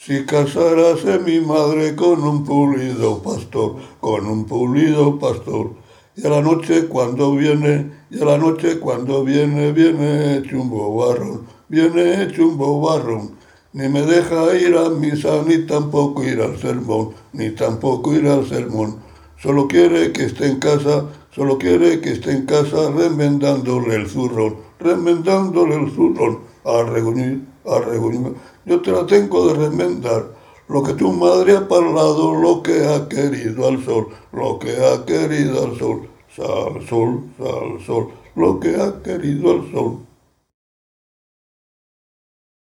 Si casarase mi madre con un pulido pastor, con un pulido pastor. Y a la noche cuando viene, viene hecho un bobarrón, viene hecho un bobarrón. Ni me deja ir a misa, ni tampoco ir al sermón, ni tampoco ir al sermón. Solo quiere que esté en casa, remendándole el zurrón, al reunir. Yo te la tengo de remendar, lo que tu madre ha parlado, lo que ha querido al sol, sal sol, lo que ha querido al sol.